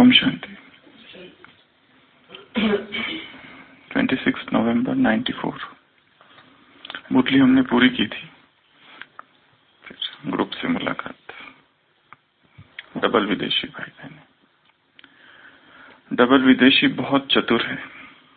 ओम शांति। 26 नवंबर 94 मुरली हमने पूरी की थी। फिर ग्रुप से मुलाकात, डबल विदेशी भाई बहन। डबल विदेशी बहुत चतुर है।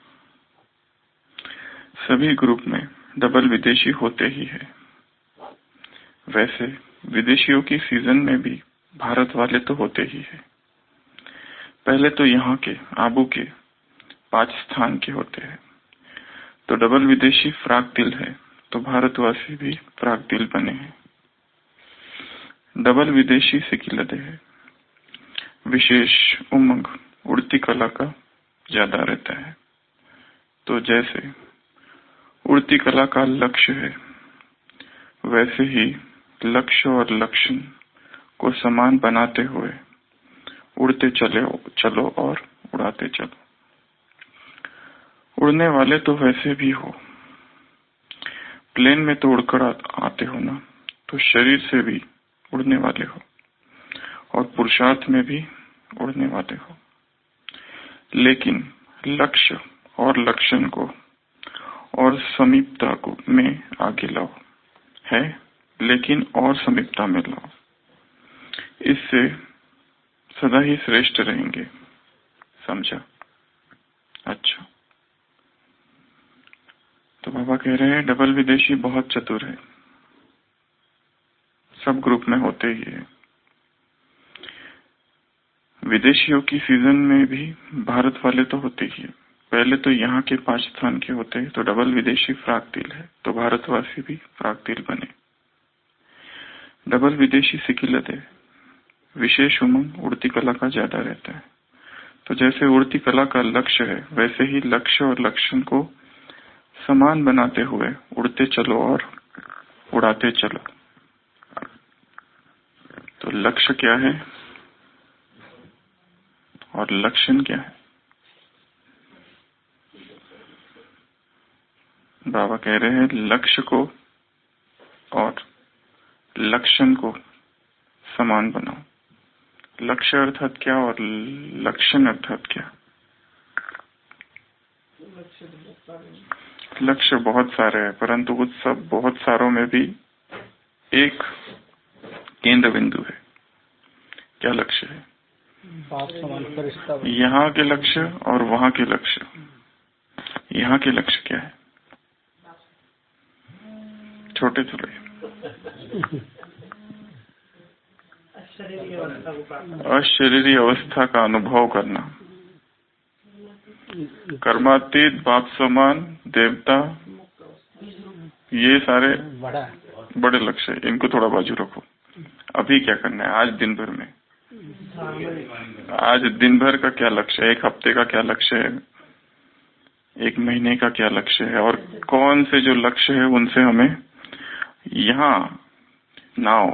सभी ग्रुप में डबल विदेशी होते ही है। वैसे विदेशियों की सीजन में भी भारत वाले तो होते ही है। पहले तो यहाँ के आबू के 5 स्थान के होते हैं, तो डबल विदेशी फ्राक दिल है, तो भारतवासी भी फ्राक दिल बने हैं। डबल विदेशी सिकिलदे है। विशेष उमंग उड़ती कला का ज्यादा रहता है। तो जैसे उड़ती कला का लक्ष्य है, वैसे ही लक्ष्य और लक्षण को समान बनाते हुए उड़ते चलो और उड़ाते चलो। उड़ने वाले तो वैसे भी हो, प्लेन में तो उड़कर आते हो ना, तो शरीर से भी उड़ने वाले हो और पुरुषार्थ में भी उड़ने वाले हो। लेकिन लक्ष्य और लक्षण को और समीपता को में आगे लाओ है, लेकिन और समीपता में लाओ। इससे सदा ही श्रेष्ठ रहेंगे। समझा? अच्छा, तो बाबा कह रहे हैं डबल विदेशी बहुत चतुर है। सब ग्रुप में होते ही है। विदेशियों की सीजन में भी भारत वाले तो होते ही है। पहले तो यहाँ के 5 स्थान के होते हैं, तो डबल विदेशी फ्राक दिल है, तो भारतवासी भी फ्राक दिल बने। डबल विदेशी सिकिलत है। विशेष उमंग उड़ती कला का ज्यादा रहता है। तो जैसे उड़ती कला का लक्ष्य है, वैसे ही लक्ष्य और लक्षण को समान बनाते हुए उड़ते चलो और उड़ाते चलो। तो लक्ष्य क्या है और लक्षण क्या है? बाबा कह रहे हैं लक्ष्य को और लक्षण को समान बनाओ। लक्ष्य अर्थात क्या और लक्षण अर्थात क्या? लक्ष्य बहुत सारे हैं, परंतु उस सब बहुत सारों में भी एक केंद्र बिंदु है। क्या लक्ष्य है? यहाँ के लक्ष्य और वहाँ के लक्ष्य। यहाँ के लक्ष्य क्या है? छोटे छोटे अशरीरी अवस्था का अनुभव करना, कर्मातीत, बाप समान, देवता, ये सारे बड़े लक्ष्य है। इनको थोड़ा बाजू रखो। अभी क्या करना है? आज दिन भर में, आज दिन भर का क्या लक्ष्य है? 1 हफ्ते का क्या लक्ष्य है? 1 महीने का क्या लक्ष्य है? और कौन से जो लक्ष्य है उनसे हमें यहाँ नाउ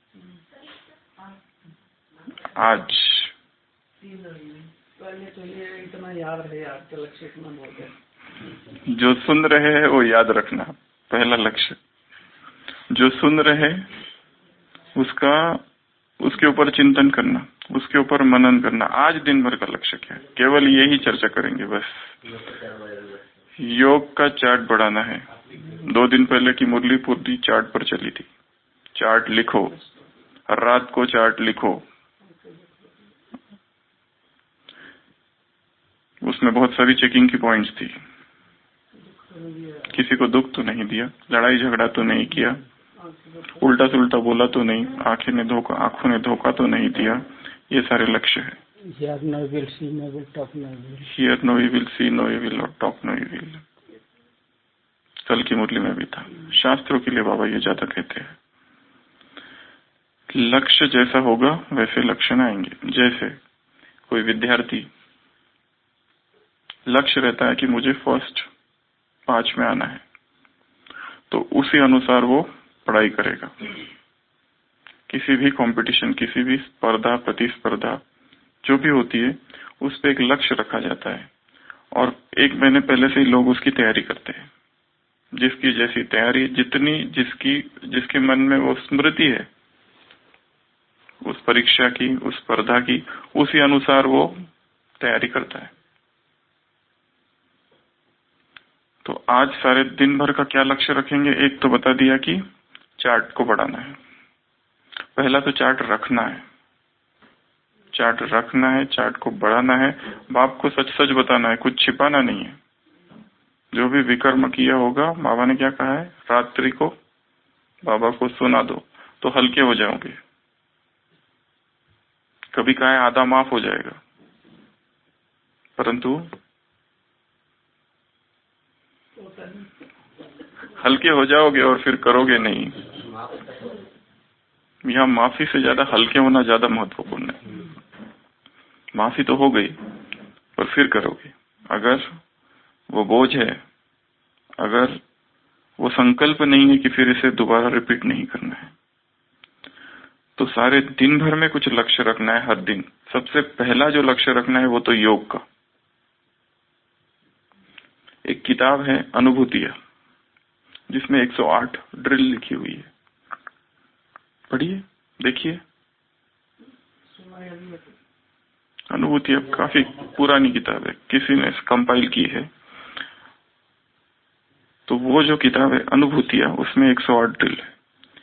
आज इतना याद रहे। आपका लक्ष्य इतना बोल गया। जो सुन रहे हैं वो याद रखना, पहला लक्ष्य। जो सुन रहे उसके ऊपर चिंतन करना, उसके ऊपर मनन करना। आज दिन भर का लक्ष्य क्या है? केवल यही चर्चा करेंगे बस। योग का चार्ट बढ़ाना है। 2 दिन पहले की मुरली पूरी चार्ट पर चली थी। चार्ट लिखो, हर रात को चार्ट लिखो। उसमें बहुत सारी चेकिंग की पॉइंट्स थी। किसी को दुख तो नहीं दिया, लड़ाई झगड़ा तो नहीं किया, उल्टा सुल्टा बोला तो नहीं, आंखों ने धोखा तो नहीं दिया। ये सारे लक्ष्य है। Hear no evil, see no evil, talk no evil. Hear no evil, see no evil और talk no evil। कल की मुरली में भी था। शास्त्रों के लिए बाबा ये ज्यादा कहते हैं। लक्ष्य जैसा होगा वैसे लक्षण आएंगे। जैसे कोई विद्यार्थी लक्ष्य रहता है कि मुझे फर्स्ट 5 में आना है, तो उसी अनुसार वो पढ़ाई करेगा। किसी भी कंपटीशन, किसी भी स्पर्धा, प्रतिस्पर्धा जो भी होती है, उस पे एक लक्ष्य रखा जाता है और 1 महीने पहले से ही लोग उसकी तैयारी करते हैं। जिसकी जैसी तैयारी, जितनी जिसके मन में वो स्मृति है, उस परीक्षा की, उस स्पर्धा की, उसी अनुसार वो तैयारी करता है। तो आज सारे दिन भर का क्या लक्ष्य रखेंगे? एक तो बता दिया कि चार्ट को बढ़ाना है। पहला तो चार्ट रखना है, चार्ट रखना है, चार्ट को बढ़ाना है। बाप को सच सच बताना है, कुछ छिपाना नहीं है। जो भी विकर्म किया होगा, बाबा ने क्या कहा है, रात्रि को बाबा को सुना दो तो हल्के हो जाओगे। कभी कहा है आधा माफ हो जाएगा, परंतु हल्के हो जाओगे और फिर करोगे नहीं। यहाँ माफी से ज्यादा हल्के होना ज्यादा महत्वपूर्ण है। माफी तो हो गई, पर फिर करोगे। अगर वो बोझ है, अगर वो संकल्प नहीं है कि फिर इसे दोबारा रिपीट नहीं करना है, तो सारे दिन भर में कुछ लक्ष्य रखना है। हर दिन सबसे पहला जो लक्ष्य रखना है वो तो योग का। एक किताब है अनुभूतियां, जिसमें 108 ड्रिल लिखी हुई है। पढ़िए, देखिए। अनुभूतियां काफी पुरानी किताब है, किसी ने कंपाइल की है। तो वो जो किताब है अनुभूतियां, उसमें 108 ड्रिल है।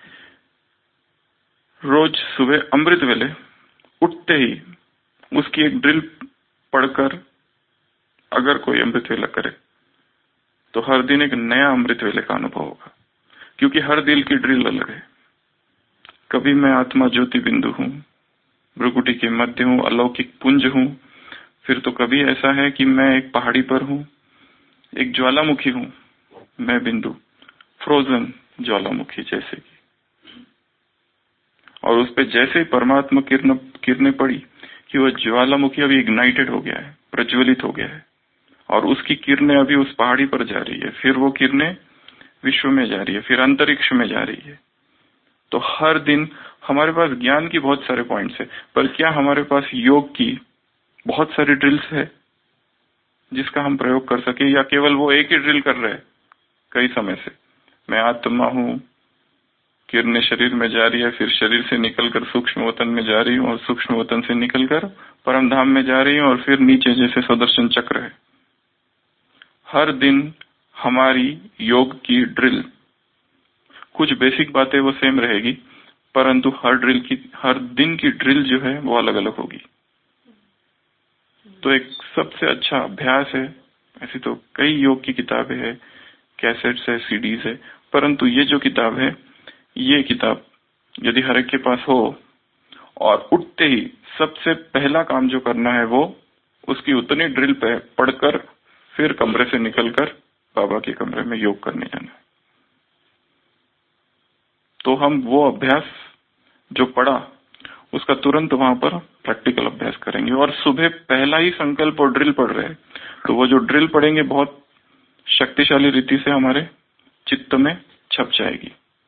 रोज सुबह अमृत वेले उठते ही उसकी एक ड्रिल पढ़कर अगर कोई अमृत वेला करे तो हर दिन एक नया अमृत वेले का अनुभव होगा। क्योंकि हर दिल की ड्रिल अलग है। कभी मैं आत्मा ज्योति बिंदु हूँ, भ्रुकुटी के मध्य हूँ, अलौकिक पुंज हूँ। फिर तो कभी ऐसा है कि मैं एक पहाड़ी पर हूँ, एक ज्वालामुखी हूँ, मैं बिंदु, फ्रोजन ज्वालामुखी जैसे की। और उस पे जैसे ही परमात्मा किरणें पड़ी कि वह ज्वालामुखी अभी इग्नाइटेड हो गया है, प्रज्वलित हो गया है, और उसकी किरणें अभी उस पहाड़ी पर जा रही है, फिर वो किरणें विश्व में जा रही है, फिर अंतरिक्ष में जा रही है। तो हर दिन हमारे पास ज्ञान की बहुत सारे पॉइंट्स है, पर क्या हमारे पास योग की बहुत सारी ड्रिल्स है जिसका हम प्रयोग कर सके, या केवल वो एक ही ड्रिल कर रहे हैं कई समय से? मैं आत्मा हूँ, किरणें शरीर में जा रही है, फिर शरीर से निकलकर सूक्ष्म वतन में जा रही हूँ, और सूक्ष्म वतन से निकलकर परम धाम में जा रही हूँ, और फिर नीचे जैसे सुदर्शन चक्र है। हर दिन हमारी योग की ड्रिल, कुछ बेसिक बातें वो सेम रहेगी, परंतु हर दिन की ड्रिल जो है वो अलग अलग होगी। तो एक सबसे अच्छा अभ्यास है। ऐसी तो कई योग की किताबें हैं, कैसेट्स है, सीडीज है, परंतु ये जो किताब है, ये किताब यदि हर एक के पास हो, और उठते ही सबसे पहला काम जो करना है वो उसकी उतनी ड्रिल पे पढ़कर फिर कमरे से निकलकर बाबा के कमरे में योग करने जाना है। तो हम वो अभ्यास जो पढ़ा उसका तुरंत वहां पर प्रैक्टिकल अभ्यास करेंगे। और सुबह पहला ही संकल्प और ड्रिल पढ़ रहे हैं, तो वो जो ड्रिल पढ़ेंगे बहुत शक्तिशाली रीति से हमारे चित्त में छप जाएगी।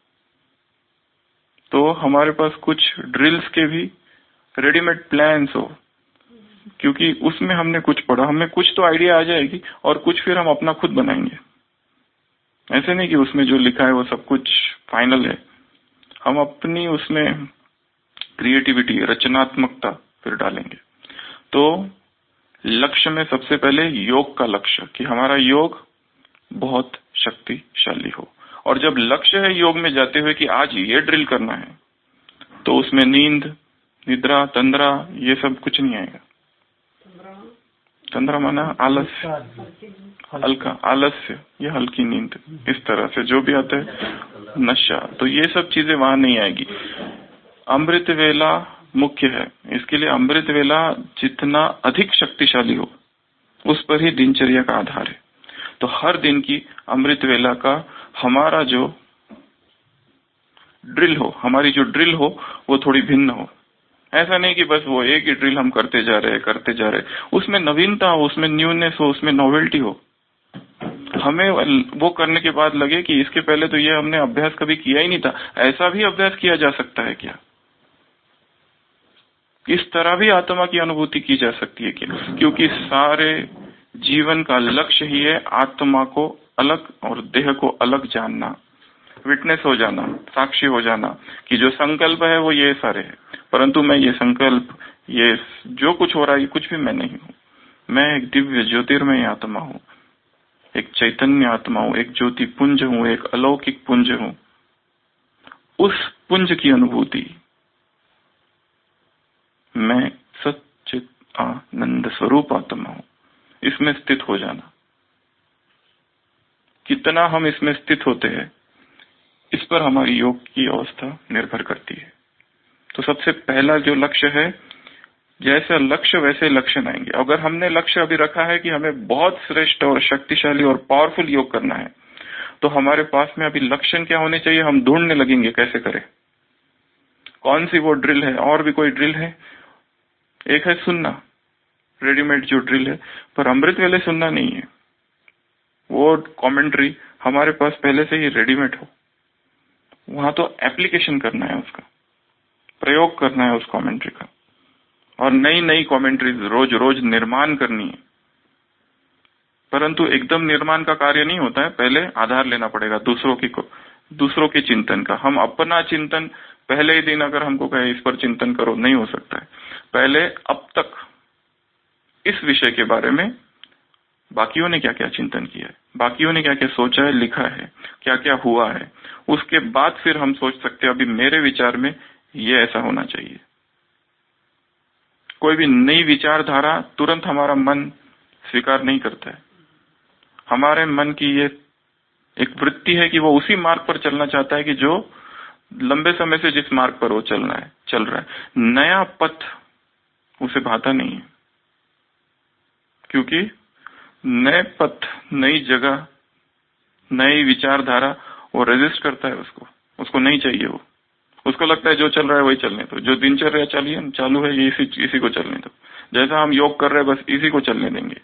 तो हमारे पास कुछ ड्रिल्स के भी रेडीमेड प्लान्स हो, क्योंकि उसमें हमने कुछ पढ़ा, हमें कुछ तो आइडिया आ जाएगी, और कुछ फिर हम अपना खुद बनाएंगे। ऐसे नहीं कि उसमें जो लिखा है वो सब कुछ फाइनल है। हम अपनी उसमें क्रिएटिविटी, रचनात्मकता फिर डालेंगे। तो लक्ष्य में सबसे पहले योग का लक्ष्य, कि हमारा योग बहुत शक्तिशाली हो। और जब लक्ष्य है योग में जाते हुए कि आज ये ड्रिल करना है, तो उसमें नींद, निद्रा, तंद्रा ये सब कुछ नहीं आएगा। तंद्रा माना आलस्य, हल्का आलस्य, ये हल्की नींद, इस तरह से जो भी आता है, नशा, तो ये सब चीजें वहां नहीं आएगी। अमृत वेला मुख्य है, इसके लिए अमृत वेला जितना अधिक शक्तिशाली हो उस पर ही दिनचर्या का आधार है। तो हर दिन की अमृत वेला का हमारा जो ड्रिल हो, हमारी जो ड्रिल हो वो थोड़ी भिन्न हो। ऐसा नहीं कि बस वो एक ही ड्रिल हम करते जा रहे, उसमें नवीनता हो, उसमें न्यूनेस हो, उसमें नोवेल्टी हो। हमें वो करने के बाद लगे कि इसके पहले तो ये हमने अभ्यास कभी किया ही नहीं था, ऐसा भी अभ्यास किया जा सकता है क्या? इस तरह भी आत्मा की अनुभूति की जा सकती है क्या? क्योंकि सारे जीवन का लक्ष्य ही है आत्मा को अलग और देह को अलग जानना, विटनेस हो जाना, साक्षी हो जाना कि जो संकल्प है वो ये सारे है, परंतु मैं ये संकल्प, ये जो कुछ हो रहा है, ये कुछ भी मैं नहीं हूँ। मैं एक दिव्य ज्योतिर्मय आत्मा हूँ, एक चैतन्य आत्मा हूँ, एक ज्योति पुंज हूँ, एक अलौकिक पुंज हूँ। उस पुंज की अनुभूति, मैं सच्चित आनंद स्वरूप आत्मा हूँ, इसमें स्थित हो जाना। कितना हम इसमें स्थित होते हैं, इस पर हमारी योग की अवस्था निर्भर करती है। तो सबसे पहला जो लक्ष्य है, जैसा लक्ष्य वैसे लक्षण आएंगे। अगर हमने लक्ष्य अभी रखा है कि हमें बहुत श्रेष्ठ और शक्तिशाली और पावरफुल योग करना है, तो हमारे पास में अभी लक्षण क्या होने चाहिए, हम ढूंढने लगेंगे कैसे करें, कौन सी वो ड्रिल है। और भी कोई ड्रिल है? एक है सुनना, रेडीमेड जो ड्रिल है, पर अमृत वेले सुनना नहीं है। वो कमेंट्री हमारे पास पहले से ही रेडीमेड हो, वहां तो एप्लीकेशन करना है, उसका प्रयोग करना है उस कमेंट्री का, और नई नई कमेंट्रीज रोज रोज निर्माण करनी है। परंतु एकदम निर्माण का कार्य नहीं होता है, पहले आधार लेना पड़ेगा दूसरों के चिंतन का। हम अपना चिंतन पहले ही दिन अगर हमको कहे इस पर चिंतन करो, नहीं हो सकता है। पहले अब तक इस विषय के बारे में बाकियों ने क्या क्या चिंतन किया है, बाकियों ने क्या क्या सोचा है, लिखा है, क्या क्या हुआ है, उसके बाद फिर हम सोच सकते हैं अभी मेरे विचार में ये ऐसा होना चाहिए। कोई भी नई विचारधारा तुरंत हमारा मन स्वीकार नहीं करता है। हमारे मन की ये एक वृत्ति है कि वो उसी मार्ग पर चलना चाहता है कि जो लंबे समय से जिस मार्ग पर वो चल रहा है। नया पथ उसे भाता नहीं है, क्योंकि नए पथ, नई जगह, नई विचारधारा वो रेजिस्ट करता है, उसको नहीं चाहिए। वो उसको लगता है जो चल रहा है वही चलने दो, जो दिनचर्या चालू है ये इसी को चलने दो, जैसा हम योग कर रहे हैं बस इसी को चलने देंगे।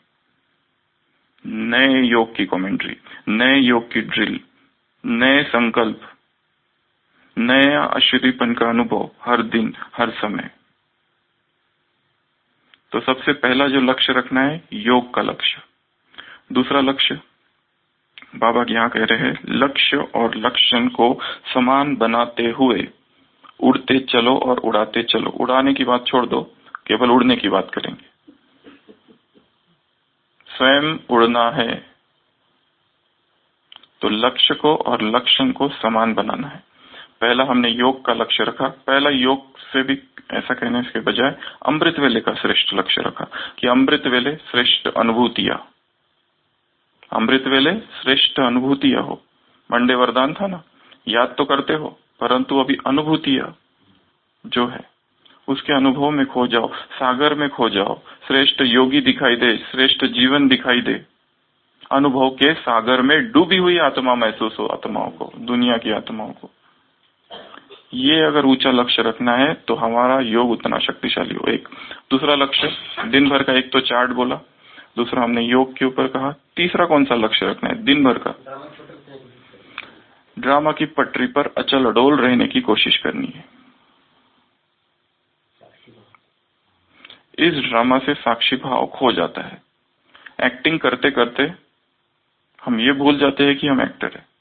नए योग की कमेंट्री, नए योग की ड्रिल, नए संकल्प, नया अशरीरपन का अनुभव हर दिन हर समय। तो सबसे पहला जो लक्ष्य रखना है, योग का लक्ष्य। दूसरा लक्ष्य बाबा यहाँ कह रहे हैं, लक्ष्य और लक्षण को समान बनाते हुए उड़ते चलो और उड़ाते चलो। उड़ाने की बात छोड़ दो, केवल उड़ने की बात करेंगे। स्वयं उड़ना है तो लक्ष्य को और लक्षण को समान बनाना है। पहला हमने योग का लक्ष्य रखा, पहला योग से भी ऐसा कहने के बजाय अमृत वेले का श्रेष्ठ लक्ष्य रखा कि अमृत वेले श्रेष्ठ अनुभूतियां, अमृत वेले श्रेष्ठ अनुभूतियां हो। मंडे वरदान था ना, याद तो करते हो परंतु अभी अनुभूतियां जो है उसके अनुभव में खो जाओ, सागर में खो जाओ। श्रेष्ठ योगी दिखाई दे, श्रेष्ठ जीवन दिखाई दे, अनुभव के सागर में डूबी हुई आत्मा महसूस हो, आत्माओं को, दुनिया की आत्माओं को। ये अगर ऊंचा लक्ष्य रखना है तो हमारा योग उतना शक्तिशाली हो। एक दूसरा लक्ष्य दिन भर का, एक तो चार्ट बोला, दूसरा हमने योग के ऊपर कहा। तीसरा कौन सा लक्ष्य रखना है? दिन भर का ड्रामा की पटरी पर अचल अडोल रहने की कोशिश करनी है। इस ड्रामा से साक्षी भाव खो जाता है। एक्टिंग करते करते हम ये भूल जाते हैं कि हम एक्टर हैं,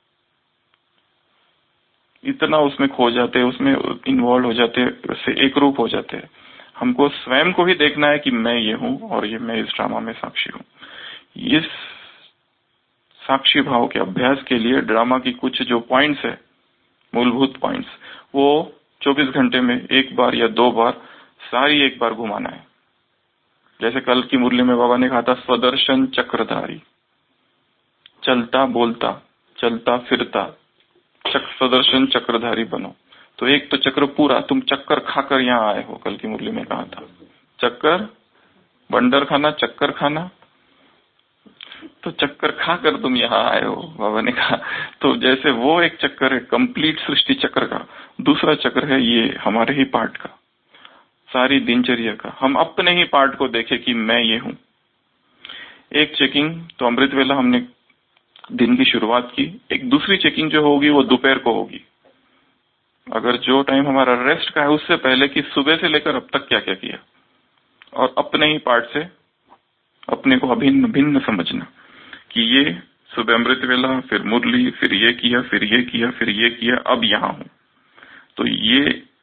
इतना उसमें खो जाते हैं, उसमें इन्वॉल्व हो जाते हैं, उससे एक रूप हो जाते हैं। हमको स्वयं को ही देखना है कि मैं ये हूँ और ये मैं इस ड्रामा में साक्षी हूँ। इस साक्षी भाव के अभ्यास के लिए ड्रामा की कुछ जो पॉइंट्स है, मूलभूत पॉइंट्स, वो 24 घंटे में एक बार या 2 बार सारी एक बार घुमाना है। जैसे कल की मुरली में बाबा ने कहा था, स्वदर्शन चक्रधारी, चलता बोलता चलता फिरता स्वदर्शन चक्रधारी बनो। तो एक तो चक्र पूरा, तुम चक्कर खाकर यहाँ आए हो, कल की मुरली में कहा था। चक्कर, बंडर खाना, चक्कर खाना, तो चक्कर खाकर तुम यहाँ आए हो, बाबा ने कहा। तो जैसे वो एक चक्कर है कंप्लीट सृष्टि चक्र का, दूसरा चक्र है ये हमारे ही पार्ट का, सारी दिनचर्या का। हम अपने ही पार्ट को देखे कि मैं ये हूँ। एक चेकिंग तो अमृत वेला हमने दिन की शुरुआत की, एक दूसरी चेकिंग जो होगी वो दोपहर को होगी। अगर जो टाइम हमारा रेस्ट का है उससे पहले कि सुबह से लेकर अब तक क्या क्या किया, और अपने ही पार्ट से अपने को अभिन्न भिन्न समझना कि ये सुबह अमृत वेला, फिर मुरली, फिर ये किया, फिर ये किया, फिर ये किया, अब यहाँ हूं। तो ये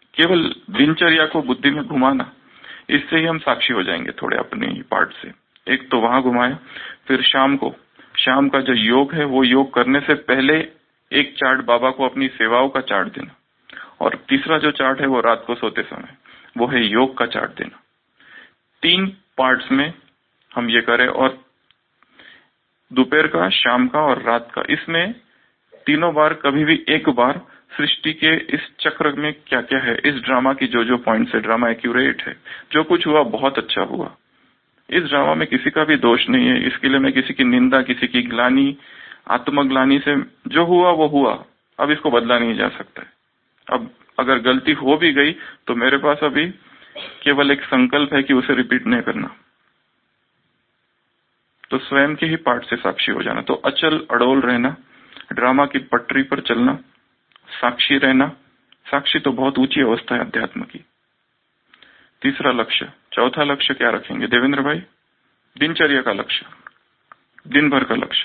केवल दिनचर्या को बुद्धि में घुमाना, इससे ही हम साक्षी हो जाएंगे थोड़े अपने ही पार्ट से। एक तो वहां घुमाया, फिर शाम का जो योग है वो योग करने से पहले एक चार्ट बाबा को अपनी सेवाओं का चार्ट देना, और तीसरा जो चार्ट है वो रात को सोते समय वो है योग का चार्ट देना। 3 पार्ट्स में हम ये करें, और दोपहर का, शाम का और रात का, इसमें तीनों बार कभी भी एक बार सृष्टि के इस चक्र में क्या क्या है, इस ड्रामा की जो पॉइंट्स है, ड्रामा एक्यूरेट है, जो कुछ हुआ बहुत अच्छा हुआ, इस ड्रामा में किसी का भी दोष नहीं है, इसके लिए मैं किसी की निंदा, किसी की ग्लानी, आत्मग्लानी से जो हुआ वो हुआ, अब इसको बदला नहीं जा सकता है। अब अगर गलती हो भी गई तो मेरे पास अभी केवल एक संकल्प है कि उसे रिपीट नहीं करना। तो स्वयं के ही पार्ट से साक्षी हो जाना, तो अचल अडोल रहना, ड्रामा की पटरी पर चलना, साक्षी रहना। साक्षी तो बहुत ऊंची अवस्था है अध्यात्म की। तीसरा लक्ष्य, चौथा लक्ष्य क्या रखेंगे देवेंद्र भाई? दिनचर्या का लक्ष्य, दिन भर का लक्ष्य,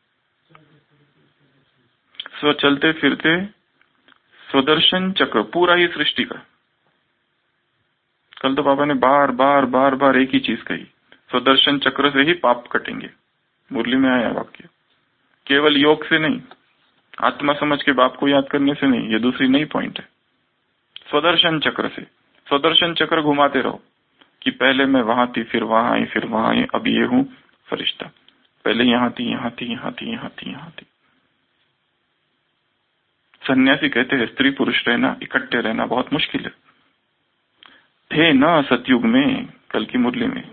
स्व चलते फिरते स्वदर्शन चक्र, पूरा ही सृष्टि का। कल तो बाबा ने बार बार बार बार एक ही चीज कही, स्वदर्शन चक्र से ही पाप कटेंगे। मुरली में आया वाक्य, केवल योग से नहीं, आत्मा समझ के बाप को याद करने से नहीं, ये दूसरी नई पॉइंट है। स्वदर्शन चक्र से, स्वदर्शन चक्र घुमाते रहो कि पहले मैं वहां थी, फिर वहां आई, फिर वहां आई, अब ये हूं फरिश्ता, पहले यहां थी, यहां थी, यहां थी, यहां थी, यहां थी। सन्यासी कहते हैं स्त्री पुरुष रहना, इकट्ठे रहना बहुत मुश्किल है। थे ना सतयुग में, कल की मुरली में।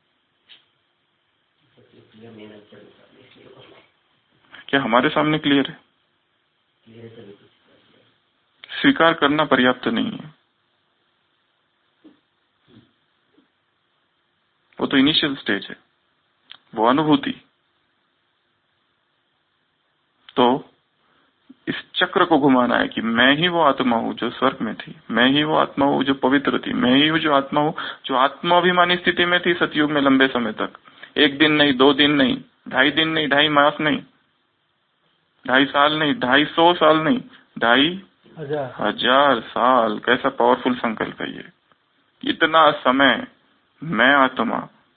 क्या हमारे सामने क्लियर है? स्वीकार करना पर्याप्त नहीं है, वो तो इनिशियल स्टेज है, वो अनुभूति। तो इस चक्र को घुमाना है कि मैं ही वो आत्मा हूं जो स्वर्ग में थी, मैं ही वो आत्मा हूं जो पवित्र थी, मैं ही वो जो आत्मा हूं जो आत्माभिमानी स्थिति में थी सतयुग में लंबे समय तक। 1 दिन नहीं, 2 दिन नहीं, 2.5 दिन नहीं, 2.5 मास नहीं, 2.5 साल नहीं, 250 साल नहीं, 2,500 साल। कैसा पावरफुल संकल्प है ये। इतना समय मैं आत्मा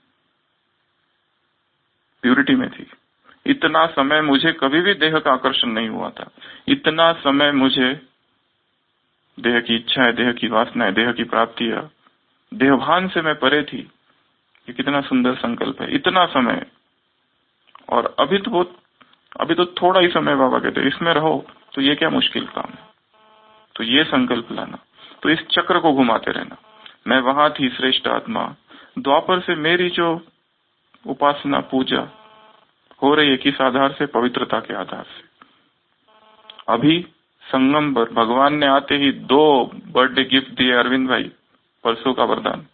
प्यूरिटी में थी, इतना समय मुझे कभी भी देह का आकर्षण नहीं हुआ था, इतना समय मुझे देह की इच्छा है, देह की वासना है, देह की प्राप्ति है, देहभान से मैं परे थी। ये कितना सुंदर संकल्प है, इतना समय। और अभी तो थोड़ा ही समय बाबा कहते इसमें रहो, तो ये क्या मुश्किल काम है। तो ये संकल्प लाना, तो इस चक्र को घुमाते रहना। मैं वहां थी श्रेष्ठ आत्मा, द्वापर से मेरी जो उपासना पूजा हो रही है, किस आधार से? पवित्रता के आधार से। अभी संगम पर भगवान ने आते ही 2 बर्थडे गिफ्ट दिए अरविंद भाई, परसों का वरदान,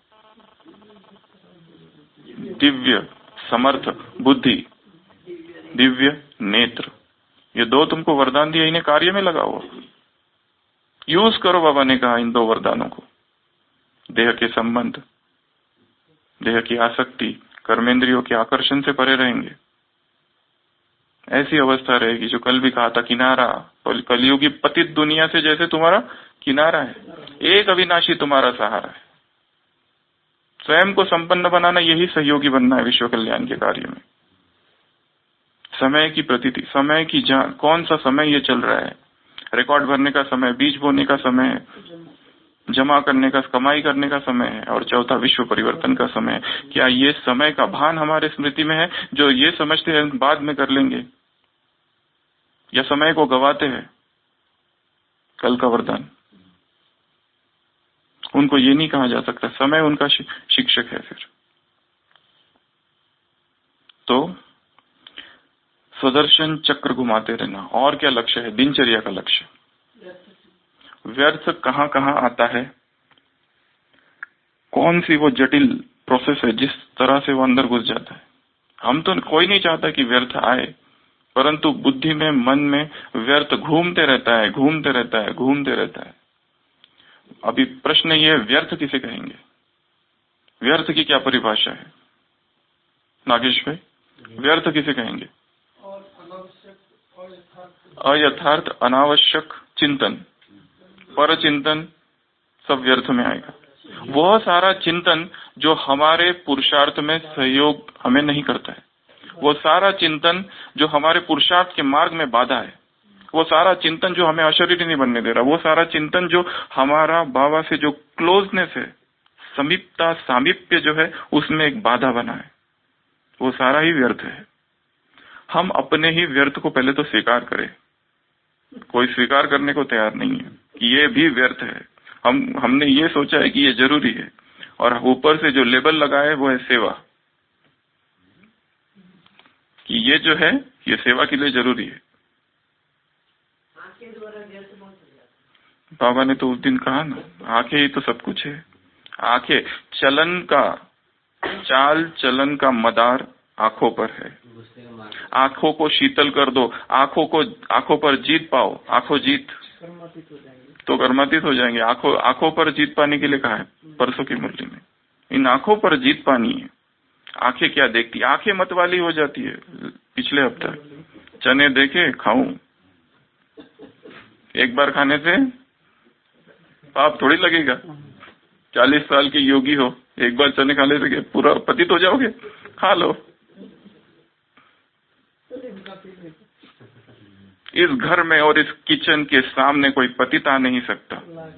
दिव्य समर्थ बुद्धि, दिव्य नेत्र, ये 2 तुमको वरदान दिए, इन्हें कार्य में लगाओ, यूज करो। बाबा ने कहा इन 2 वरदानों को। देह के संबंध, देह की आसक्ति, कर्मेंद्रियों के आकर्षण से परे रहेंगे। ऐसी अवस्था रहेगी जो कल भी कहा था, किनारा, कलयुगी पतित दुनिया से जैसे तुम्हारा किनारा है, एक अविनाशी तुम्हारा सहारा है। स्वयं को संपन्न बनाना, यही सहयोगी बनना है विश्व कल्याण के कार्य में। समय की प्रतीति, समय की जान, कौन सा समय ये चल रहा है? रिकॉर्ड भरने का समय, बीज बोने का समय है, जमा करने का, कमाई करने का समय है, और चौथा विश्व परिवर्तन का समय है। क्या ये समय का भान हमारे स्मृति में है? जो ये समझते हैं बाद में कर लेंगे, या समय को गवाते हैं। कल का वरदान, उनको ये नहीं कहा जा सकता, समय उनका शिक्षक है। फिर तो स्वदर्शन चक्र घुमाते रहना। और क्या लक्ष्य है? दिनचर्या का लक्ष्य। व्यर्थ कहाँ कहाँ आता है, कौन सी वो जटिल प्रोसेस है जिस तरह से वो अंदर घुस जाता है। हम तो कोई नहीं चाहता कि व्यर्थ आए, परंतु बुद्धि में, मन में व्यर्थ घूमते रहता है, घूमते रहता है, घूमते रहता है। अभी प्रश्न ये है, व्यर्थ किसे कहेंगे? व्यर्थ की क्या परिभाषा है नागेश भाई? व्यर्थ किसे कहेंगे? अयथार्थ, अनावश्यक चिंतन, पर चिंतन, सब व्यर्थ में आएगा। वह सारा चिंतन जो हमारे पुरुषार्थ में सहयोग हमें नहीं करता है, वो सारा चिंतन जो हमारे पुरुषार्थ के मार्ग में बाधा है, वो सारा चिंतन जो हमें अशरीरी नहीं बनने दे रहा, वो सारा चिंतन जो हमारा बाबा से जो क्लोजनेस है, समीपता सामीप्य जो है, उसमें एक बाधा बना है, वो सारा ही व्यर्थ है। हम अपने ही व्यर्थ को पहले तो स्वीकार करें। कोई स्वीकार करने को तैयार नहीं है कि ये भी व्यर्थ है। हमने ये सोचा है कि ये जरूरी है, और ऊपर से जो लेबल लगा है वो है सेवा, कि ये जो है ये सेवा के लिए जरूरी है। बाबा ने तो उस दिन कहा ना, आंखें ही तो सब कुछ है। आंखें, चलन का, चाल चलन का मदार आंखों पर है। आंखों को शीतल कर दो, आंखों पर जीत पाओ, आंखों जीत तो कर्मातीत हो जाएंगे। आंखों पर जीत पाने के लिए कहा है परसों की मुरली में, इन आंखों पर जीत पानी है। आंखें क्या देखती, आंखें मत वाली हो जाती है। पिछले हफ्ते चने देखे खाऊं, एक बार खाने से पाप थोड़ी लगेगा। 40 साल के योगी हो, एक बार चने खा ले से पूरा पतित हो जाओगे? खा लो। इस घर में और इस किचन के सामने कोई पतित आ नहीं सकता।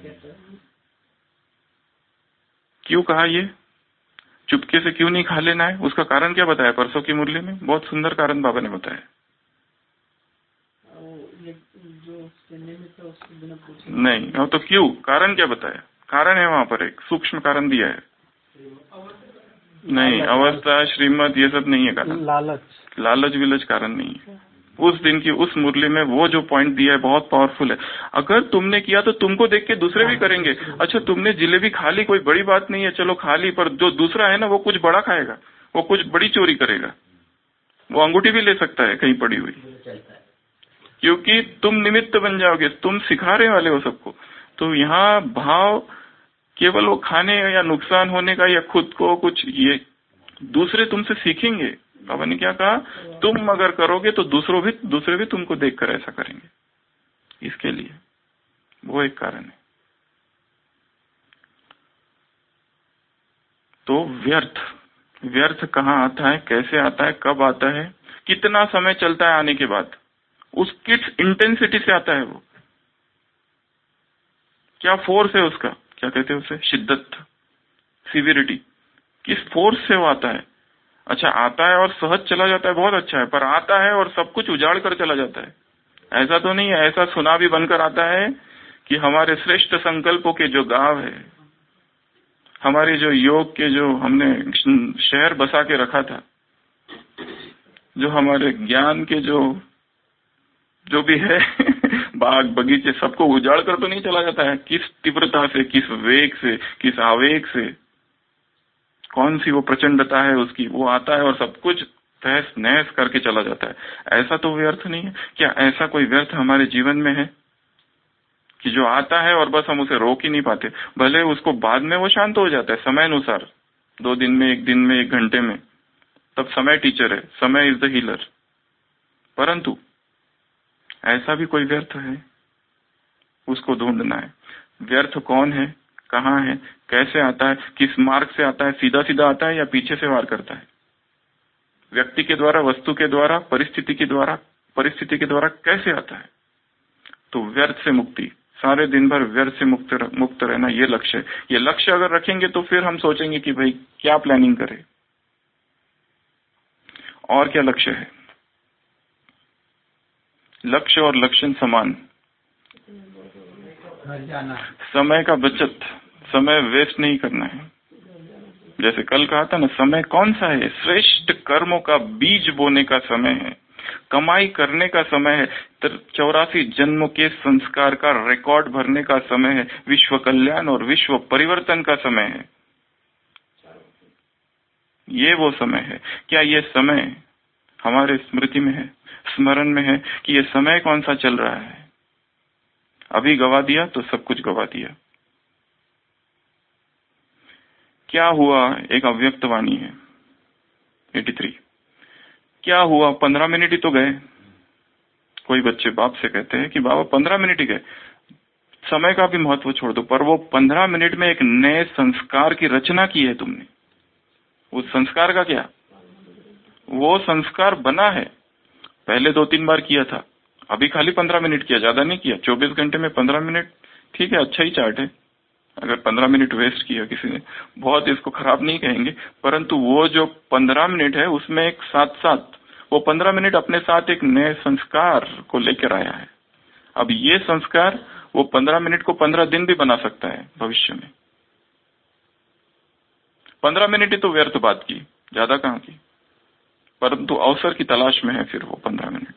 क्यों कहा ये? चुपके से क्यों नहीं खा लेना है? उसका कारण क्या बताया परसों की मुरली में? बहुत सुंदर कारण बाबा ने बताया। नहीं, वो तो क्यों, कारण क्या बताया? कारण है वहां पर, एक सूक्ष्म कारण दिया है। नहीं, अवस्था, श्रीमत, ये सब नहीं है कारण। लालच विलच कारण नहीं है। उस दिन की उस मुरली में वो जो पॉइंट दिया है बहुत पावरफुल है। अगर तुमने किया तो तुमको देख के दूसरे भी करेंगे। अच्छा, तुमने जिलेबी खा ली, कोई बड़ी बात नहीं है, चलो खा ली, पर जो दूसरा है ना, वो कुछ बड़ा खाएगा, वो कुछ बड़ी चोरी करेगा, वो अंगूठी भी ले सकता है कहीं पड़ी हुई, क्योंकि तुम निमित्त बन जाओगे, तुम सिखा रहे वाले हो सबको। तो यहाँ भाव केवल वो खाने या नुकसान होने का, या खुद को कुछ, ये दूसरे तुमसे सीखेंगे। बाबा ने क्या कहा? तुम अगर करोगे तो दूसरे भी तुमको देखकर ऐसा करेंगे। इसके लिए वो एक कारण है। तो व्यर्थ कहाँ आता है, कैसे आता है, कब आता है, कितना समय चलता है आने के बाद, उस किस इंटेंसिटी से आता है, वो क्या फोर्स है उसका, क्या कहते हैं उसे, शिद्दत, सिविरिटी, किस फोर्स से वो आता है। अच्छा, आता है और सहज चला जाता है, बहुत अच्छा है, पर आता है और सब कुछ उजाड़ कर चला जाता है, ऐसा तो नहीं है। ऐसा सुना भी बनकर आता है कि हमारे श्रेष्ठ संकल्पों के जो गांव है, हमारे जो योग के जो हमने शहर बसा के रखा था, जो हमारे ज्ञान के जो भी है बाग बगीचे, सबको उजाड़ कर तो नहीं चला जाता है। किस तीव्रता से, किस वेग से, किस आवेग से, कौन सी वो प्रचंडता है उसकी, वो आता है और सब कुछ तहस नहस करके चला जाता है। ऐसा तो व्यर्थ नहीं है क्या? ऐसा कोई व्यर्थ हमारे जीवन में है कि जो आता है और बस हम उसे रोक ही नहीं पाते? भले उसको बाद में वो शांत हो जाता है समय अनुसार, 2 दिन में, 1 दिन में, 1 घंटे में, तब समय टीचर है, समय इज द हीलर। परंतु ऐसा भी कोई व्यर्थ है, उसको ढूंढना है। व्यर्थ कौन है, कहाँ है, कैसे आता है, किस मार्ग से आता है, सीधा सीधा आता है या पीछे से वार करता है, व्यक्ति के द्वारा, वस्तु के द्वारा, परिस्थिति के द्वारा कैसे आता है? तो व्यर्थ से मुक्ति, सारे दिन भर व्यर्थ से मुक्त रहना, ये लक्ष्य है। ये लक्ष्य अगर रखेंगे तो फिर हम सोचेंगे कि भाई क्या प्लानिंग करें, और क्या लक्ष्य है। लक्ष्य और लक्षण समान, समय का बचत, समय वेस्ट नहीं करना है। जैसे कल कहा था ना, समय कौन सा है? श्रेष्ठ कर्मों का बीज बोने का समय है, कमाई करने का समय है, 84 जन्मों के संस्कार का रिकॉर्ड भरने का समय है, विश्व कल्याण और विश्व परिवर्तन का समय है। ये वो समय है। क्या ये समय हमारे स्मृति में है, स्मरण में है कि ये समय कौन सा चल रहा है? अभी गवा दिया तो सब कुछ गवा दिया। क्या हुआ? एक अव्यक्त वाणी है 83। क्या हुआ? 15 मिनट ही तो गए। कोई बच्चे बाप से कहते हैं कि बाबा 15 मिनट ही गए। समय का भी महत्व छोड़ दो, पर वो 15 मिनट में एक नए संस्कार की रचना की है तुमने। उस संस्कार का क्या, वो संस्कार बना है। पहले 2-3 बार किया था, अभी खाली 15 मिनट किया, ज्यादा नहीं किया। 24 घंटे में 15 मिनट ठीक है, अच्छा ही चार्ट है। अगर 15 मिनट वेस्ट किया किसी ने, बहुत इसको खराब नहीं कहेंगे, परंतु वो जो 15 मिनट है उसमें एक साथ साथ वो 15 मिनट अपने साथ एक नए संस्कार को लेकर आया है। अब ये संस्कार वो 15 मिनट को 15 दिन भी बना सकता है भविष्य में। 15 मिनट ही तो व्यर्थ बात की, ज्यादा कहाँ की, परंतु अवसर की तलाश में है। फिर वो 15 मिनट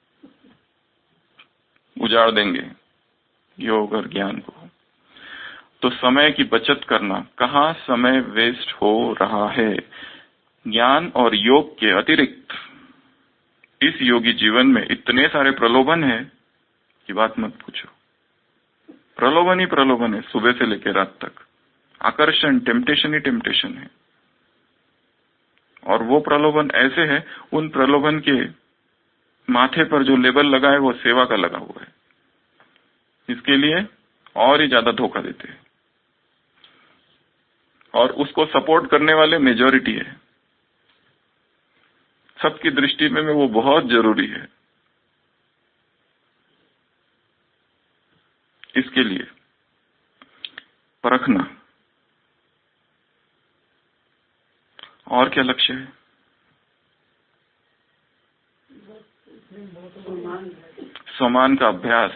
उजाड़ देंगे योग और ज्ञान को। तो समय की बचत करना, कहाँ समय वेस्ट हो रहा है। ज्ञान और योग के अतिरिक्त इस योगी जीवन में इतने सारे प्रलोभन है कि बात मत पूछो। प्रलोभन ही प्रलोभन है, सुबह से लेकर रात तक। आकर्षण, टेम्पटेशन ही टेम्पटेशन है। और वो प्रलोभन ऐसे है, उन प्रलोभन के माथे पर जो लेबल लगा है वो सेवा का लगा हुआ है। इसके लिए और ही ज्यादा धोखा देते हैं, और उसको सपोर्ट करने वाले मेजॉरिटी है। सबकी दृष्टि में वो बहुत जरूरी है। इसके लिए परखना। और क्या लक्ष्य है? सम्मान का अभ्यास।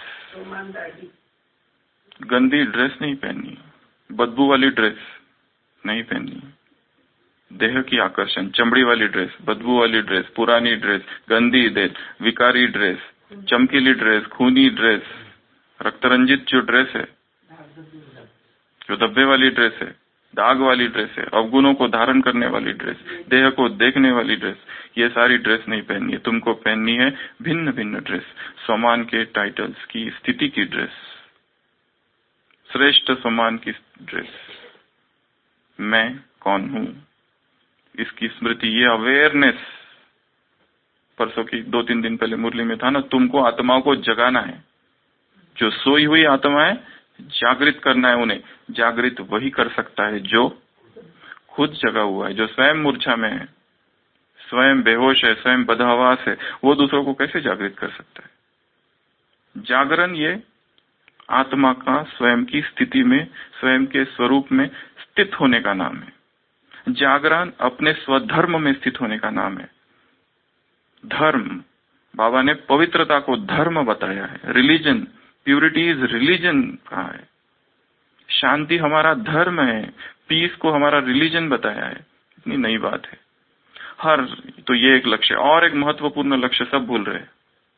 गंदी ड्रेस नहीं पहननी, बदबू वाली ड्रेस नहीं पहननी। देह की आकर्षण, चमड़ी वाली ड्रेस, बदबू वाली ड्रेस, पुरानी ड्रेस, गंदी ड्रेस, विकारी ड्रेस, चमकीली ड्रेस, खूनी ड्रेस, रक्तरंजित जो ड्रेस है, जो धब्बे वाली ड्रेस है, दाग वाली ड्रेस है, अवगुणों को धारण करने वाली ड्रेस, देह को देखने वाली ड्रेस, ये सारी ड्रेस नहीं पहननी है। तुमको पहननी है भिन्न भिन्न ड्रेस, सम्मान के टाइटल्स की, स्थिति की ड्रेस, श्रेष्ठ सम्मान की ड्रेस। मैं कौन हूं, इसकी स्मृति, ये अवेयरनेस। परसों की 2-3 दिन पहले मुरली में था ना, तुमको आत्माओं को जगाना है। जो सोई हुई आत्मा है, जागृत करना है उन्हें। जागृत वही कर सकता है जो खुद जगा हुआ है, जो स्वयं मूर्छा में है, स्वयं बेहोश है, स्वयं बदहवास है। वो दूसरों को कैसे जागृत कर सकता है? जागरण ये आत्मा का स्वयं की स्थिति में, स्वयं के स्वरूप में स्थित होने का नाम है। जागरण अपने स्वधर्म में स्थित होने का नाम है। धर्म, बाबा ने पवित्रता को धर्म बताया है। रिलीजन, प्यूरिटी इज रिलीजन कहा है। शांति हमारा धर्म है, पीस को हमारा रिलीजन बताया है। इतनी नई बात है। तो ये एक लक्ष्य। और एक महत्वपूर्ण लक्ष्य सब भूल रहे हैं।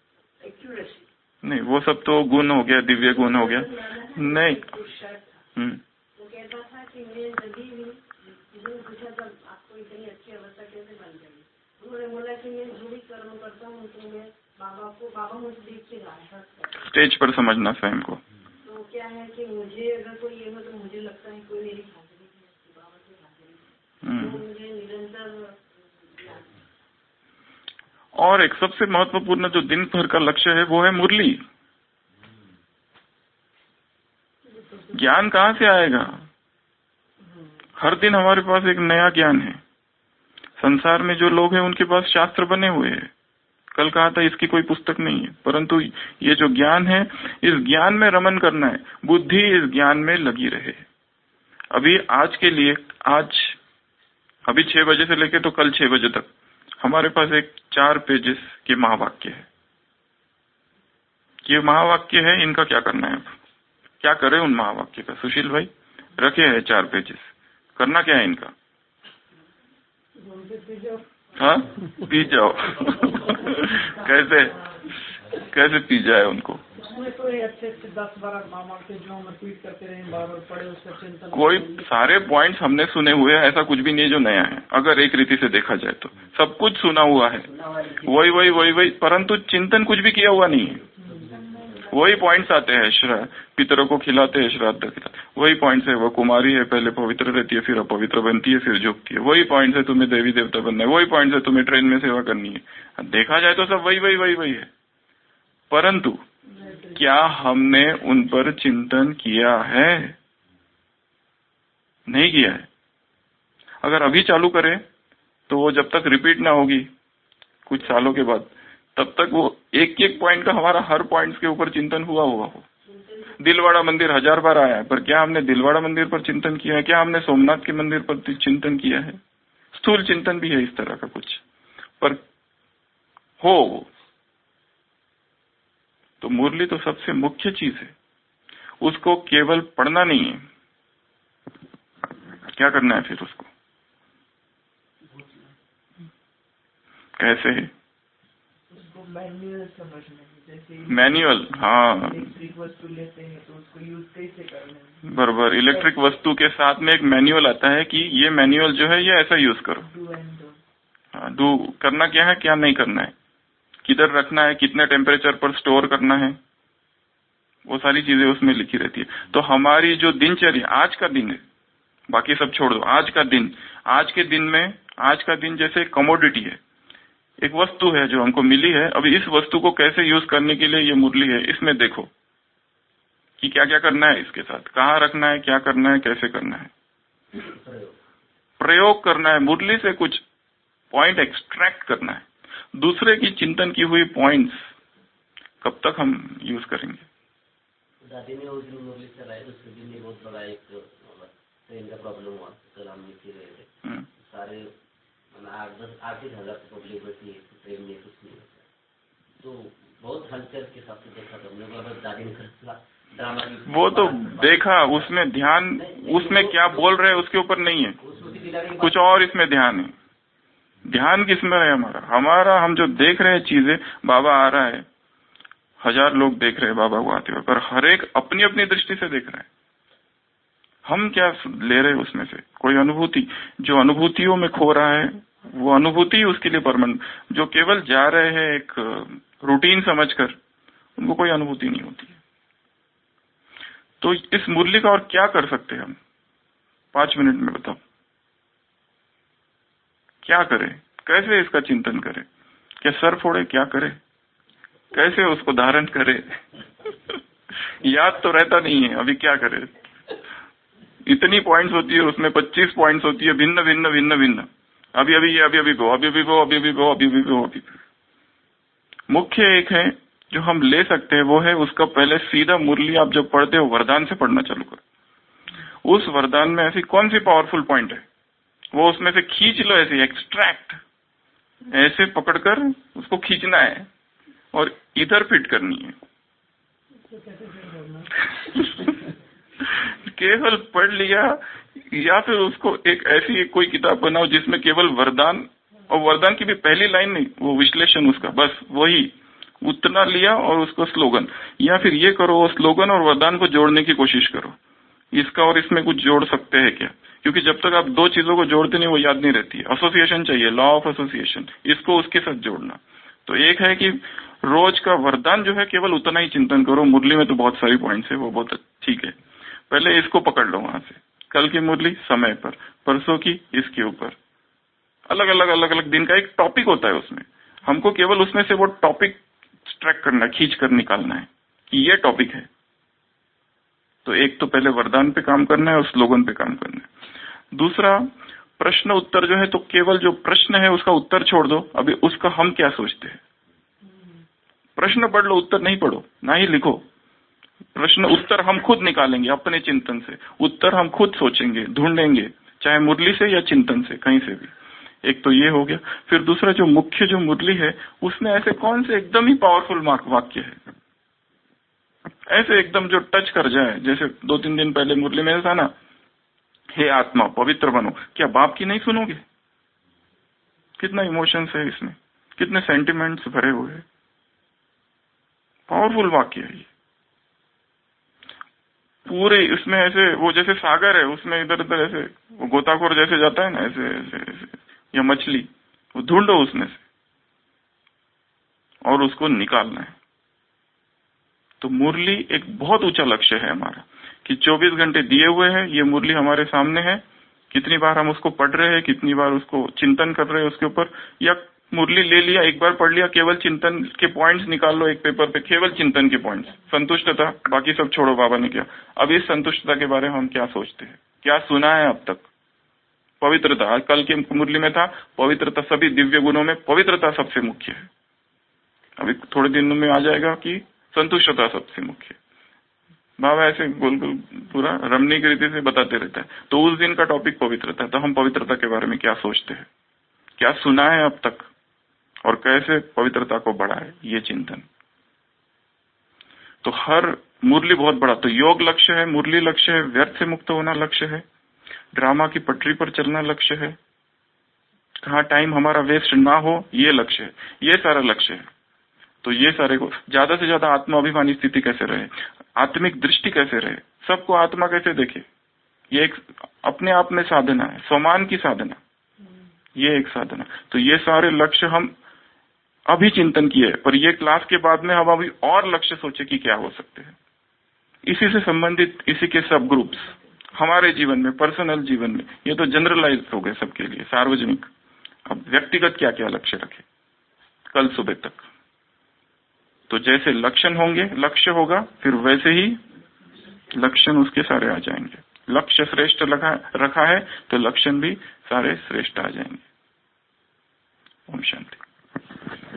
नहीं, वो सब तो गुण हो गया, दिव्य गुण हो गया। नहीं, वो कहता था कि मैं कभी भी पूछा था आपको इतनी अच्छी अवस्था कैसे बन गई। उन्होंने बोला कि मैं जो भी कर्म करता हूँ तो मैं बाबा मुझे देख के रहा। स्टेज पर समझना स्वयं को। तो क्या है कि मुझे अगर कोई ये हो तो मुझे लगता है कोई मेरी हाजिरी है, बाबा की हाजिरी, तो मुझे निरंतर। और एक सबसे महत्वपूर्ण जो दिन भर का लक्ष्य है वो है मुरली। ज्ञान कहाँ से आएगा? हर दिन हमारे पास एक नया ज्ञान है। संसार में जो लोग हैं उनके पास शास्त्र बने हुए हैं। कल कहा था इसकी कोई पुस्तक नहीं है, परंतु ये जो ज्ञान है, इस ज्ञान में रमन करना है। बुद्धि इस ज्ञान में लगी रहे। अभी आज के लिए, अभी 6 बजे से लेके तो कल 6 बजे तक हमारे पास एक 4 पेजेस के महावाक्य है। ये महावाक्य है, इनका क्या करना है? क्या करे उन महावाक्य का? सुशील भाई रखे हैं 4 पेजेस, करना क्या है इनका? हाँ, पी जाओ। कैसे पी जाए उनको? उसमें तो अच्छे 10-12 महावाक्य जो हम रिपीट करते रहे, बार-बार पढ़े, उसका चिंतन। कोई सारे पॉइंट्स हमने सुने हुए हैं, ऐसा कुछ भी नहीं जो नया है। अगर एक रीति से देखा जाए तो सब कुछ सुना हुआ है, वही, परंतु चिंतन कुछ भी किया हुआ नहीं है। वही पॉइंट्स आते हैं, पितरों को खिलाते हैं, श्राद्ध खिलाते, वही पॉइंट्स है। वो कुमारी है, पहले पवित्र रहती है, फिर अपवित्र बनती है, फिर झुकती है। वही पॉइंट्स है, तुम्हें देवी देवता बनना है। वही पॉइंट्स है, तुम्हें ट्रेन में सेवा करनी है। देखा जाए तो सब वही है। परंतु क्या हमने उन पर चिंतन किया है? नहीं किया है। अगर अभी चालू करें तो वो जब तक रिपीट ना होगी कुछ सालों के बाद, तब तक वो एक एक पॉइंट का हमारा हर पॉइंट के ऊपर चिंतन हुआ हो। दिलवाड़ा मंदिर 1000 बार आया है, पर क्या हमने दिलवाड़ा मंदिर पर चिंतन किया है? क्या हमने सोमनाथ के मंदिर पर चिंतन किया है? स्थूल चिंतन भी है इस तरह का कुछ, पर हो तो मुरली तो सबसे मुख्य चीज है। उसको केवल पढ़ना नहीं है, क्या करना है फिर उसको? कैसे है? उसको मैनुअल समझना है। जैसे मैनुअल, हाँ, इलेक्ट्रिक वस्तु लेते हैं तो उसको यूज कैसे करना है। बराबर। इलेक्ट्रिक वस्तु के साथ में एक मैनुअल आता है कि ये मैनुअल जो है ये ऐसा यूज करो। हाँ, डू करना क्या है, क्या नहीं करना है, किधर रखना है, कितने टेम्परेचर पर स्टोर करना है, वो सारी चीजें उसमें लिखी रहती है। तो हमारी जो दिनचर्या आज का दिन है, बाकी सब छोड़ दो, आज का दिन, आज के दिन में, आज का दिन जैसे कमोडिटी है, एक वस्तु है जो हमको मिली है। अभी इस वस्तु को कैसे यूज करने के लिए ये मुरली है, इसमें देखो कि क्या क्या करना है इसके साथ, कहाँ रखना है, क्या करना है, कैसे करना है, प्रयोग करना है। मुरली से कुछ पॉइंट एक्सट्रैक्ट करना है। दूसरे की चिंतन की हुई पॉइंट्स कब तक हम यूज करेंगे? दादी ने उस दिन मुरली चलाई, उसके दिन में बहुत बड़ा एक ट्रेन का प्रॉब्लम हुआ। कल हम लिख रहे थे, सारे 8-10 हजार पब्लिक बैठी है ट्रेन में, कुछ नहीं होता। तो बहुत हलचल के साथ देखा तो हमने, दादी ने ड्रामा वो तो देखा, उसमें ध्यान, उसमें क्या बोल रहे हैं उसके ऊपर नहीं है, कुछ और इसमें ध्यान है। ध्यान किसमें है हमारा? हम जो देख रहे हैं चीजें, बाबा आ रहा है, 1000 लोग देख रहे हैं बाबा को आते हुए, पर हर एक अपनी अपनी दृष्टि से देख रहे हैं। हम क्या ले रहे हैं उसमें से? कोई अनुभूति। जो अनुभूतियों में खो रहा है वो अनुभूति उसके लिए परमानेंट। जो केवल जा रहे हैं एक रूटीन समझकर, उनको कोई अनुभूति नहीं होती है। तो इस मुरली का और क्या कर सकते हैं हम? 5 मिनट में बताओ, क्या करें? कैसे इसका चिंतन करें? क्या सर फोड़े? क्या करें? कैसे उसको धारण करे? याद तो रहता नहीं है, अभी क्या करे? इतनी पॉइंट्स होती है उसमें, 25 पॉइंट्स होती है, भिन्न भिन्न भिन्न भिन्न, अभी अभी ये, अभी अभी वो, अभी अभी वो, अभी अभी वो, अभी अभी वो, अभी। मुख्य एक है जो हम ले सकते हैं, वो है उसका पहले सीधा मुरली आप जब पढ़ते हो वरदान से पढ़ना चालू करो। उस वरदान में ऐसी कौन सी पावरफुल पॉइंट है, वो उसमें से खींच लो, ऐसे एक्सट्रैक्ट, ऐसे पकड़कर उसको खींचना है और इधर फिट करनी है। केवल पढ़ लिया, या फिर उसको एक ऐसी कोई किताब बनाओ जिसमें केवल वरदान, और वरदान की भी पहली लाइन नहीं, वो विश्लेषण उसका, बस वही उतना लिया और उसको स्लोगन, या फिर ये करो, स्लोगन और वरदान को जोड़ने की कोशिश करो, इसका और इसमें कुछ जोड़ सकते हैं क्या? क्योंकि जब तक आप दो चीजों को जोड़ते नहीं वो याद नहीं रहती है। एसोसिएशन चाहिए, लॉ ऑफ एसोसिएशन, इसको उसके साथ जोड़ना। तो एक है कि रोज का वरदान जो है केवल उतना ही चिंतन करो। मुरली में तो बहुत सारी पॉइंट्स है, वो बहुत ठीक है, पहले इसको पकड़ लो वहां से। कल की मुरली समय पर, परसों की इसके ऊपर, अलग अलग दिन का एक टॉपिक होता है उसमें, हमको केवल उसमें से वो टॉपिक ट्रैक करना, खींच कर निकालना है कि ये टॉपिक है। तो एक तो पहले वरदान पे काम करना है और स्लोगन पे काम करना है। दूसरा, प्रश्न उत्तर जो है, तो केवल जो प्रश्न है उसका उत्तर छोड़ दो, अभी उसका हम क्या सोचते हैं। प्रश्न पढ़ लो, उत्तर नहीं पढ़ो, ना ही लिखो। प्रश्न उत्तर हम खुद निकालेंगे अपने चिंतन से, उत्तर हम खुद सोचेंगे, ढूंढेंगे, चाहे मुरली से या चिंतन से, कहीं से भी। एक तो ये हो गया। फिर दूसरा, जो मुख्य जो मुरली है उसमें ऐसे कौन से एकदम ही पावरफुल वाक्य है, ऐसे एकदम जो टच कर जाए। जैसे 2-3 दिन पहले मुरली में था ना, हे आत्मा पवित्र बनो, क्या बाप की नहीं सुनोगे? कितना इमोशंस है इसमें, कितने सेंटिमेंट्स भरे हुए हैं, पावरफुल वाक्य है ये पूरे। इसमें ऐसे वो जैसे सागर है, उसमें इधर उधर ऐसे वो गोताखोर जैसे जाता है ना, ऐसे ऐसे ऐसे, या मछली, वो ढूंढो उसमें से और उसको निकालना है। तो मुरली एक बहुत ऊंचा लक्ष्य है हमारा कि 24 घंटे दिए हुए हैं, ये मुरली हमारे सामने है। कितनी बार हम उसको पढ़ रहे हैं, कितनी बार उसको चिंतन कर रहे हैं उसके ऊपर, या मुरली ले लिया, एक बार पढ़ लिया, केवल चिंतन के पॉइंट्स निकाल लो एक पेपर पे, केवल चिंतन के पॉइंट्स, संतुष्टता, बाकी सब छोड़ो, बाबा ने किया। अब इस संतुष्टता के बारे में हम क्या सोचते हैं, क्या सुना है अब तक? पवित्रता, आज कल की मुरली में था पवित्रता, सभी दिव्य गुणों में पवित्रता सबसे मुख्य है। अभी थोड़े दिनों में आ जाएगा कि संतुष्टता सबसे मुख्य है। बाबा ऐसे गोल गोल पूरा रमणीक रीति से बताते रहता है। तो उस दिन का टॉपिक पवित्रता है, तो हम पवित्रता के बारे में क्या सोचते हैं, क्या सुना है अब तक, और कैसे पवित्रता को बढ़ाए, ये चिंतन। तो हर मुरली बहुत बड़ा, तो योग लक्ष्य है, मुरली लक्ष्य है, व्यर्थ से मुक्त होना लक्ष्य है, ड्रामा की पटरी पर चलना लक्ष्य है, कहाँ टाइम हमारा वेस्ट ना हो ये लक्ष्य है, ये सारा लक्ष्य है। तो ये सारे को ज्यादा से ज्यादा आत्माभिमानी स्थिति कैसे रहे, आत्मिक दृष्टि कैसे रहे, सबको आत्मा कैसे देखे, ये एक अपने आप में साधना है, स्वमान की साधना, ये एक साधना। तो ये सारे लक्ष्य हम अभी चिंतन किए, पर ये क्लास के बाद में हम अभी और लक्ष्य सोचे कि क्या हो सकते हैं। इसी से संबंधित इसी के सब ग्रुप्स हमारे जीवन में, पर्सनल जीवन में, ये तो जनरलाइज हो गए सबके लिए, सार्वजनिक। अब व्यक्तिगत क्या क्या लक्ष्य रखे कल सुबह तक। तो जैसे लक्षण होंगे, लक्ष्य होगा, फिर वैसे ही लक्षण उसके सारे आ जाएंगे। लक्ष्य श्रेष्ठ रखा है तो लक्षण भी सारे श्रेष्ठ आ जाएंगे। ओम शांति।